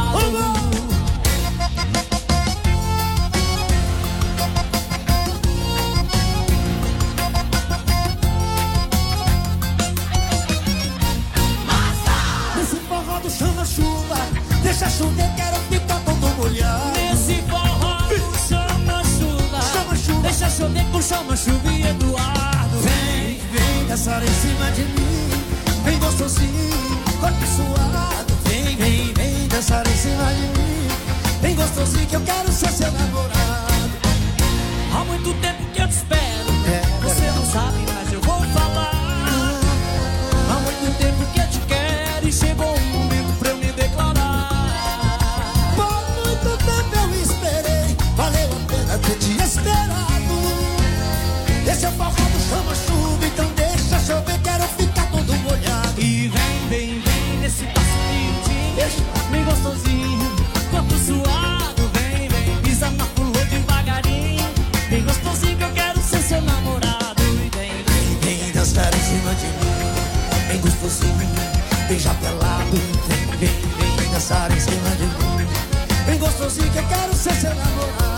Nesse forró do chama-chuva, deixa chover, quero ficar todo molhado. Nesse forró do chama-chuva, Chama-chuva, deixa chover com chama-chuva e Eduardo. vem, vem dançar em cima de mim, bem gostosinho, corpo suado. Vem, vem, vem dançar em cima de mim, bem gostosinho que eu quero ser seu namorado. Há muito tempo que eu te espero, É, você não sabe, mas eu vou falar. Há muito tempo que eu te quero e chegou o momento pra eu me declarar. Por muito tempo eu esperei, valeu a pena ter te esperado. Esse é o forró do chama-chuva, então deixa chover, quero ficar todo molhado. E vem, vem, vem nesse passo miudinho, bem gostosinho, corpo suado. Vem, vem, pisa na flor devagarinho, bem gostosinho que eu quero ser seu namorado. E vem, Vem, vem dançar em cima de mim, bem gostosinho, beija pelado. Vem, vem, vem dançar em cima de mim, bem gostosinho que eu quero ser seu namorado.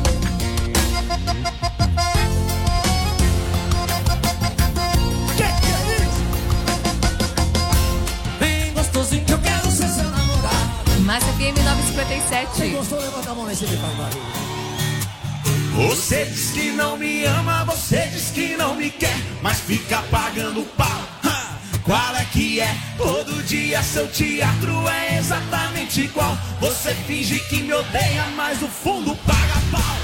Que que é isso? bem gostosinho que eu quero ser seu namorado. Massa F M nove cinquenta e Quem sete. gostou, levanta a mão lá em cima e faz barulho. Você diz que não me ama, você diz que não me quer, mas fica pagando pau. Ha! Qual é que é? Todo dia seu teatro é exatamente igual. Você finge que me odeia, mas no fundo paga pau.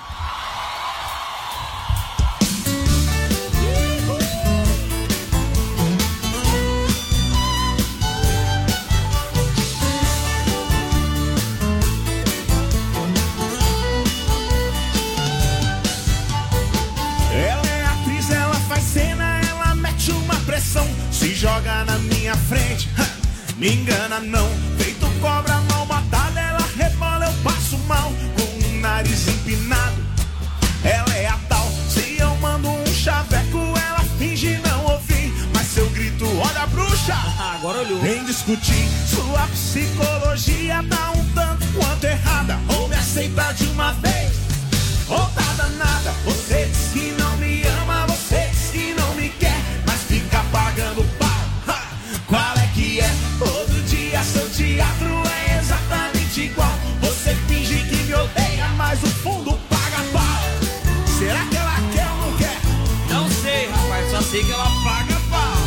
Ela é atriz, ela faz cena, ela mete uma pressão, se joga na minha frente, ha, me engana não. Feito cobra mal matada, ela rebola, eu passo mal, com o nariz empinado. Ela é a tal, se eu mando um chaveco, ela finge não ouvir, mas se eu grito, olha a bruxa, Agora olhou. vem discutir. Sua psicologia tá um tanto quanto errada, ou me aceita de uma vez, ou tá danada. Você diz que não me ama, você diz que não me quer, mas fica pagando pau. Ha! Qual é que é? Todo dia seu teatro é exatamente igual. Você finge que me odeia, mas no fundo paga pau. Será que ela quer ou não quer? Não sei, rapaz, só sei que ela paga pau.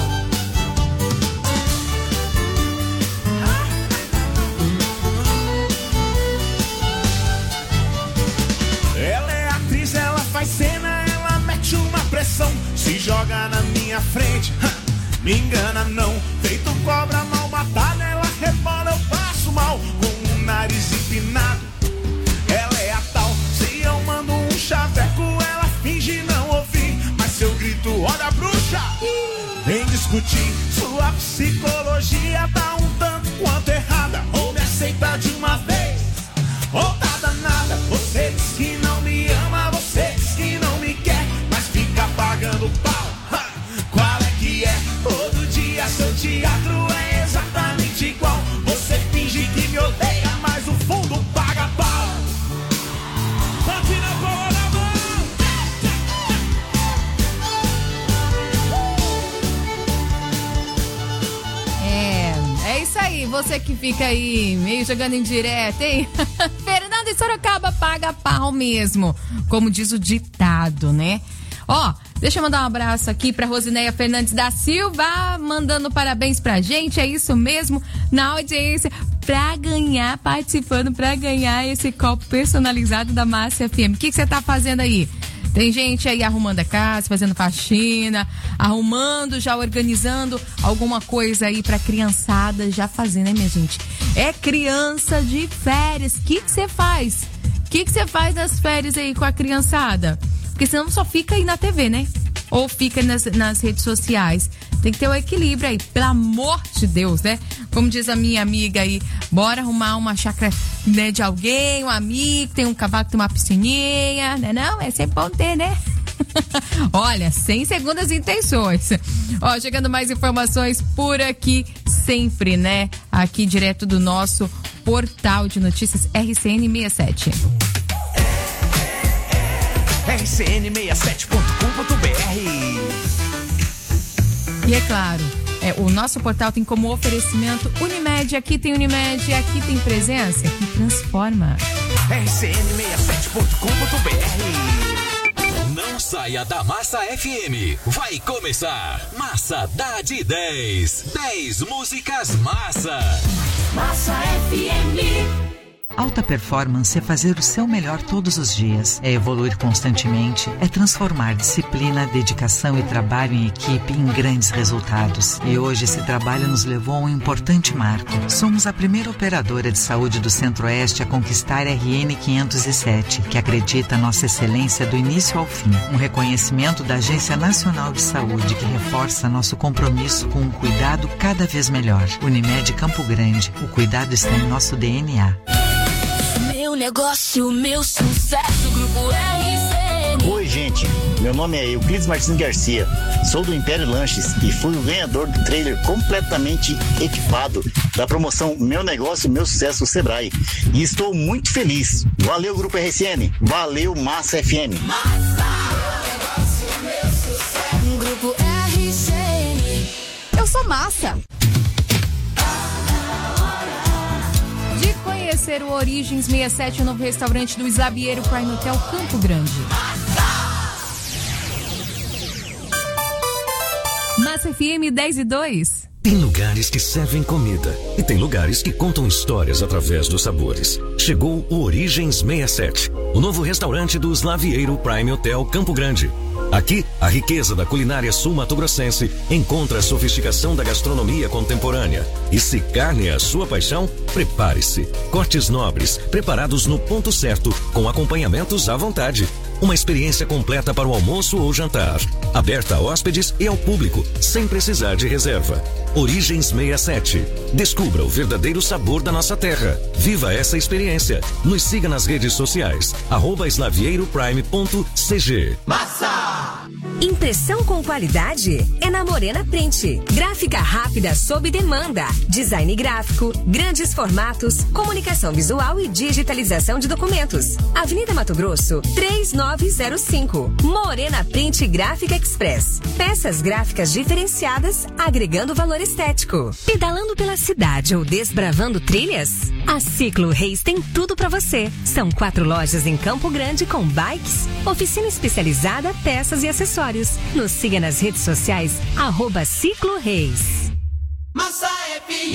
Ela é atriz, ela faz cena, ela mete uma pressão, se joga na minha frente, ha, me engana não. Feito cobra mal matada, ela rebola, eu passo mal, com o nariz empinado. Ela é a tal, se eu mando um chaveco, ela finge não ouvir, mas se eu grito, olha a bruxa, vem discutir. Sua psicologia tá um tanto quanto errada, ou me aceita de uma vez, ou tá danada. Você diz que não me ama, você diz que não me quer, mas fica pagando pau. Ha! Qual é que é? Todo dia seu teatro é exatamente igual. Você finge que me odeia, mas no fundo paga pau. Bate na palma da mão. que fica aí meio jogando em direto, hein? Fernando em Sorocaba paga pau mesmo, como diz o ditado, né? Ó, deixa eu mandar um abraço aqui pra Rosineia Fernandes da Silva, mandando parabéns pra gente, é isso mesmo, na audiência, pra ganhar, participando, pra ganhar esse copo personalizado da Massa F M. O que você tá fazendo aí? Tem gente aí arrumando a casa, fazendo faxina, arrumando, já organizando alguma coisa aí pra criançada já fazer, né, minha gente? É criança de férias. O que que você faz? O que que você faz nas férias aí com a criançada? Porque senão só fica aí na T V, né? Ou fica nas, nas redes sociais. Tem que ter o equilíbrio aí, pelo amor de Deus, né? Como diz a minha amiga aí, bora arrumar uma chácara, né, de alguém, um amigo, tem um cavalo, tem uma piscininha, né? Não, é sempre bom ter, né? Olha, sem segundas intenções. Ó, chegando mais informações por aqui, sempre, né? Aqui direto do nosso portal de notícias R C N sessenta e sete. R C N sessenta e sete ponto com ponto b r. E é claro, é, o nosso portal tem como oferecimento Unimed. Aqui tem Unimed, aqui tem presença que transforma. R C N sessenta e sete ponto com ponto b r. Não saia da Massa F M. Vai começar Massa dá de dez. dez músicas massa. Massa F M. Alta performance é fazer o seu melhor todos os dias, é evoluir constantemente, é transformar disciplina, dedicação e trabalho em equipe em grandes resultados. E hoje esse trabalho nos levou a um importante marco. Somos a primeira operadora de saúde do Centro-Oeste a conquistar R N quinhentos e sete, que acredita nossa excelência do início ao fim. Um reconhecimento da Agência Nacional de Saúde que reforça nosso compromisso com um cuidado cada vez melhor. Unimed Campo Grande, o cuidado está em nosso D N A. Meu negócio, meu sucesso, Grupo R C N. Oi, gente. Meu nome é Euclides Martins Garcia. Sou do Império Lanches e fui o ganhador do trailer completamente equipado da promoção Meu Negócio, Meu Sucesso Sebrae. E estou muito feliz. Valeu, Grupo R C N. Valeu, Massa F M. Massa, meu negócio, meu sucesso. Grupo R C N. Eu sou Massa. Conhecer o Origens sessenta e sete, o novo restaurante do Islabieiro Prime Hotel Campo Grande. Massa F M dez e dois. Tem lugares que servem comida e tem lugares que contam histórias através dos sabores. Chegou o Origens sessenta e sete, o novo restaurante do Islabieiro Prime Hotel Campo Grande. Aqui, a riqueza da culinária sul-mato-grossense encontra a sofisticação da gastronomia contemporânea. E se carne é a sua paixão, prepare-se. Cortes nobres, preparados no ponto certo, com acompanhamentos à vontade. Uma experiência completa para o almoço ou jantar. Aberta a hóspedes e ao público, sem precisar de reserva. Origens sessenta e sete. Descubra o verdadeiro sabor da nossa terra. Viva essa experiência. Nos siga nas redes sociais. arroba islavieiro.prime ponto c g. Massa! Impressão com qualidade é na Morena Print. Gráfica rápida sob demanda. Design gráfico, grandes formatos, comunicação visual e digitalização de documentos. Avenida Mato Grosso, três nove zero cinco. Morena Print Gráfica Express. Peças gráficas diferenciadas, agregando valor estético. Pedalando pela cidade ou desbravando trilhas? A Ciclo Reis tem tudo para você. São quatro lojas em Campo Grande com bikes, oficina especializada, peças e acessórios. Nos siga nas redes sociais, arroba Ciclo Reis. Massa F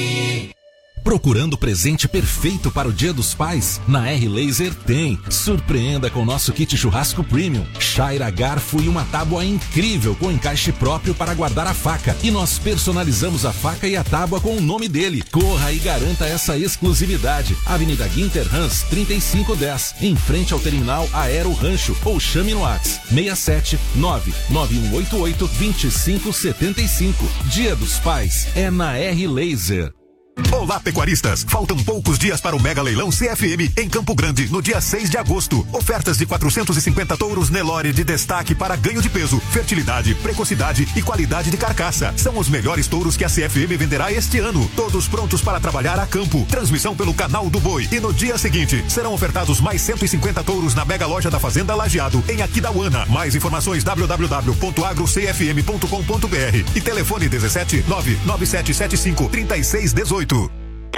M. Procurando o presente perfeito para o Dia dos Pais? Na R Laser tem. Surpreenda com o nosso kit churrasco premium. Chaira, garfo e uma tábua incrível com encaixe próprio para guardar a faca. E nós personalizamos a faca e a tábua com o nome dele. Corra e garanta essa exclusividade. Avenida Guinter Hans, trinta e cinco dez, em frente ao terminal Aero Rancho, ou chame no WhatsApp seis sete nove nove um oito oito dois cinco sete cinco. Dia dos Pais é na R Laser. Olá, pecuaristas! Faltam poucos dias para o Mega Leilão C F M em Campo Grande, no dia seis de agosto. Ofertas de quatrocentos e cinquenta touros Nelore de destaque para ganho de peso, fertilidade, precocidade e qualidade de carcaça. São os melhores touros que a C F M venderá este ano. Todos prontos para trabalhar a campo. Transmissão pelo canal do Boi. E no dia seguinte, serão ofertados mais cento e cinquenta touros na Mega Loja da Fazenda Lajeado, em Aquidauana. Mais informações w w w ponto agro c f m ponto com ponto b r e telefone dezessete nove nove sete sete cinco três seis um oito.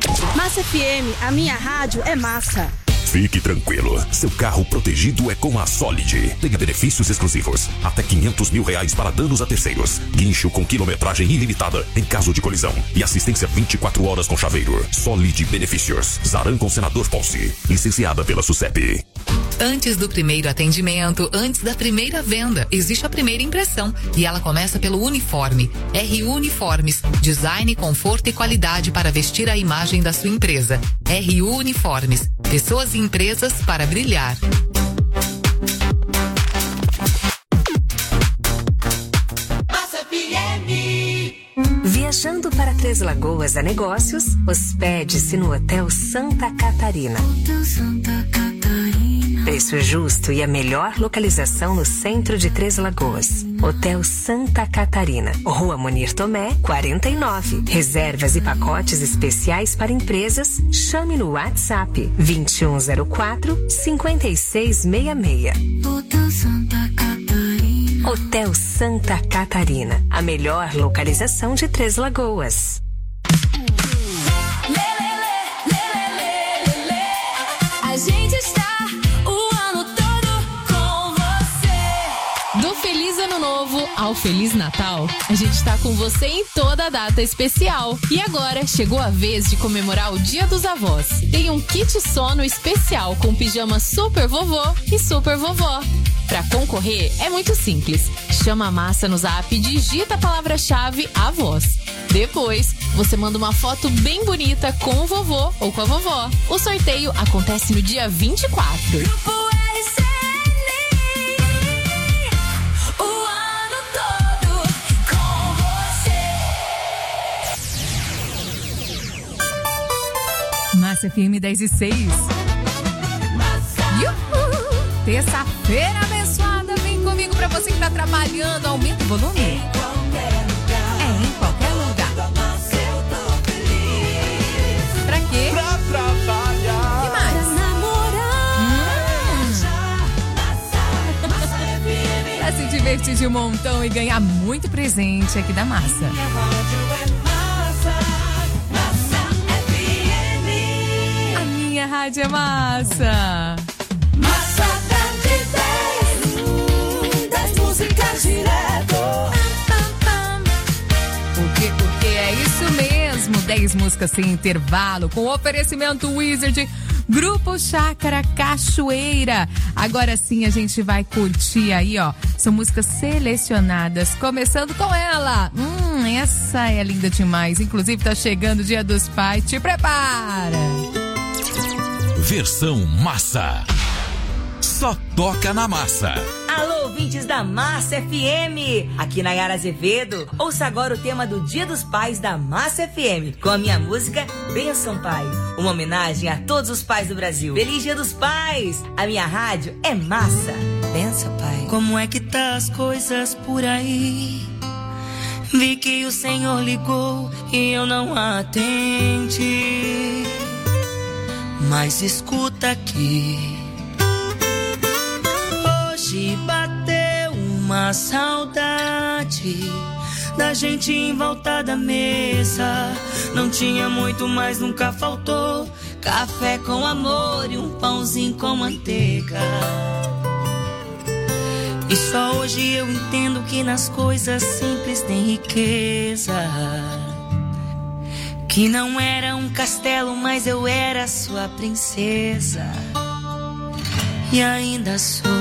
Massa F M, a minha rádio é massa. Fique tranquilo, seu carro protegido é com a Solid. Tenha benefícios exclusivos, até quinhentos mil reais para danos a terceiros, guincho com quilometragem ilimitada em caso de colisão e assistência vinte e quatro horas com chaveiro. Solid Benefícios, Zaran com Senador Ponce, licenciada pela SUSEP. Antes do primeiro atendimento, antes da primeira venda, existe a primeira impressão e ela começa pelo uniforme. R U Uniformes, design, conforto e qualidade para vestir a imagem da sua empresa. R U Uniformes, pessoas e empresas para brilhar. Viajando para Três Lagoas a negócios, hospede-se no Hotel Santa Catarina. Preço justo e a melhor localização no centro de Três Lagoas. Hotel Santa Catarina, Rua Munir Tomé, quarenta e nove. Reservas e pacotes especiais para empresas. Chame no WhatsApp vinte e um zero quatro, cinquenta e seis sessenta e seis. Hotel Santa Catarina. Hotel Santa Catarina, a melhor localização de Três Lagoas. A gente está ao Feliz Natal, a gente está com você em toda a data especial. E agora chegou a vez de comemorar o Dia dos Avós. Tem um kit sono especial com pijama super vovô e super vovó. Para concorrer é muito simples. Chama a Massa no zap e digita a palavra-chave avós. Depois, você manda uma foto bem bonita com o vovô ou com a vovó. O sorteio acontece no dia vinte e quatro. Grupo R C N, o ano todo com você. Massa F M dez e seis. Terça-feira abençoada, vem comigo pra você que tá trabalhando, aumenta o volume. Em qualquer lugar. É, em qualquer lugar. Massa, eu tô feliz. Pra quê? Pra trabalhar. Que mais? Pra namorar. Hum. Massa, Massa F M. Pra se divertir de um montão e ganhar muito presente aqui da Massa. Minha rádio é Massa, Massa F M. A minha rádio é Massa. Massa dez, dez músicas direto. Porque, porque é isso mesmo, dez músicas sem intervalo, com oferecimento Wizard, Grupo Chácara Cachoeira. Agora sim a gente vai curtir aí, ó, são músicas selecionadas, começando com ela. Hum, essa é linda demais, inclusive tá chegando o Dia dos Pais, te prepara. Versão Massa. Só toca na Massa. Alô, ouvintes da Massa F M. Aqui Nayara Azevedo. Ouça agora o tema do Dia dos Pais da Massa F M, com a minha música Benção Pai. Uma homenagem a todos os pais do Brasil. Feliz Dia dos Pais. A minha rádio é Massa. Benção Pai. Como é que tá as coisas por aí? Vi que o Senhor ligou e eu não atendi. Mas escuta aqui. Hoje bateu uma saudade da gente em volta da mesa. Não tinha muito, mas nunca faltou café com amor e um pãozinho com manteiga. E só hoje eu entendo que nas coisas simples tem riqueza. Que não era um castelo, mas eu era sua princesa. E ainda sou.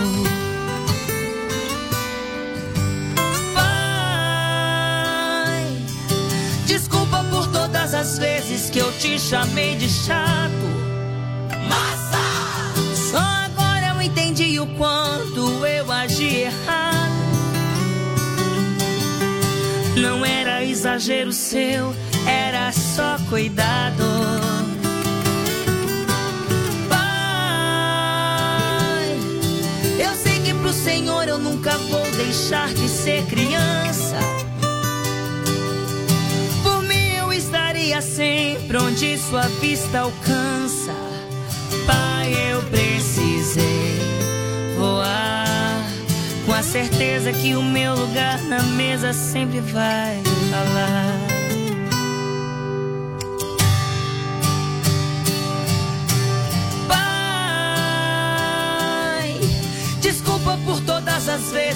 Desculpa por todas as vezes que eu te chamei de chato. Massa! Só agora eu entendi o quanto eu agi errado. Não era exagero seu, era só cuidado. Pai, eu sei que pro Senhor eu nunca vou deixar de ser criança. Sempre onde sua vista alcança. Pai, eu precisei voar com a certeza que o meu lugar na mesa sempre vai falar.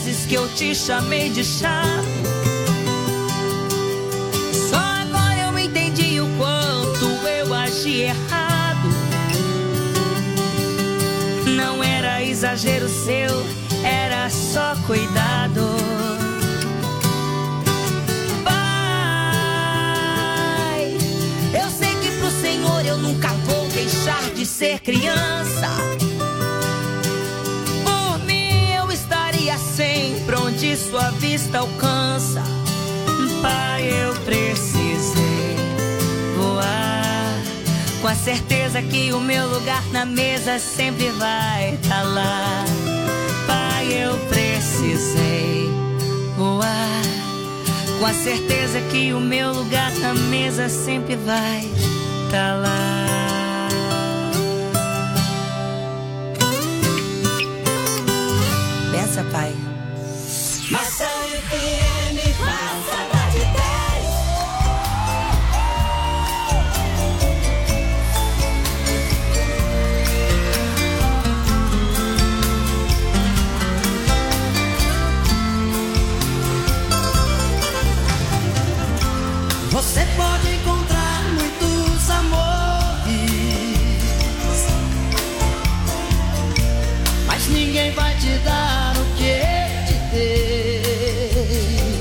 vezes que eu te chamei de chato. Só agora eu entendi o quanto eu agi errado. Não era exagero seu, era só cuidado. Pai, eu sei que pro Senhor eu nunca vou deixar de ser criança. Por mim eu estaria sempre onde sua vista alcança. Pai, eu precisei voar, com a certeza que o meu lugar na mesa sempre vai estar lá. Pai, eu precisei voar, com a certeza que o meu lugar na mesa sempre vai estar lá. Pensa, pai. Massa F M, faça da de dez. Você pode encontrar muitos amores, mas ninguém vai te dar o que eu te dei.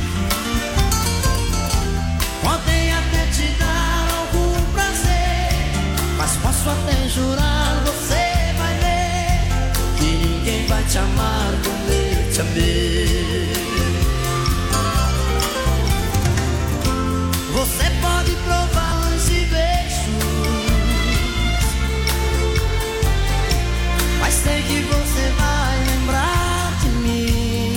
Podem até te dar algum prazer, mas posso até jurar, você vai ver que ninguém vai te amar como eu te amei. Você pode provar esse beijo, mas sei que você vai lembrar de mim.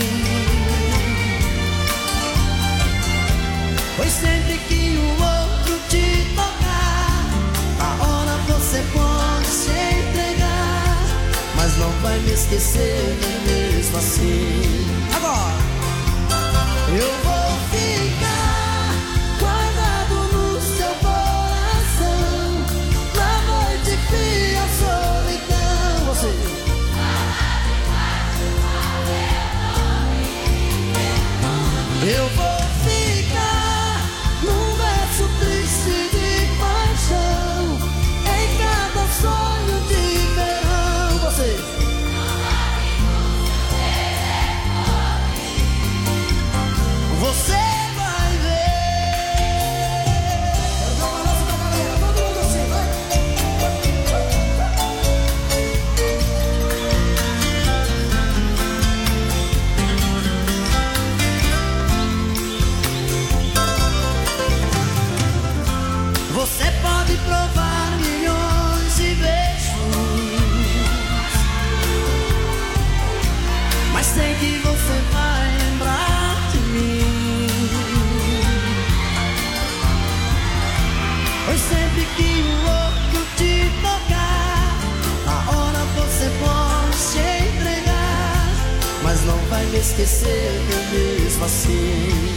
Pois sempre que o outro te tocar, a hora você pode se entregar, mas não vai me esquecer nem mesmo assim. Agora eu vou ficar guardado no seu coração, na noite fria, solidão. Você eu vou ficar num verso triste de paixão, em cada sonho de verão. Você Você vai ver. Todo mundo assim, vai. Você pode provar milhões de beijos, mas sei que você vai lembrar de mim. Pois sempre que o outro te tocar, a hora você pode se entregar, mas não vai me esquecer mesmo assim.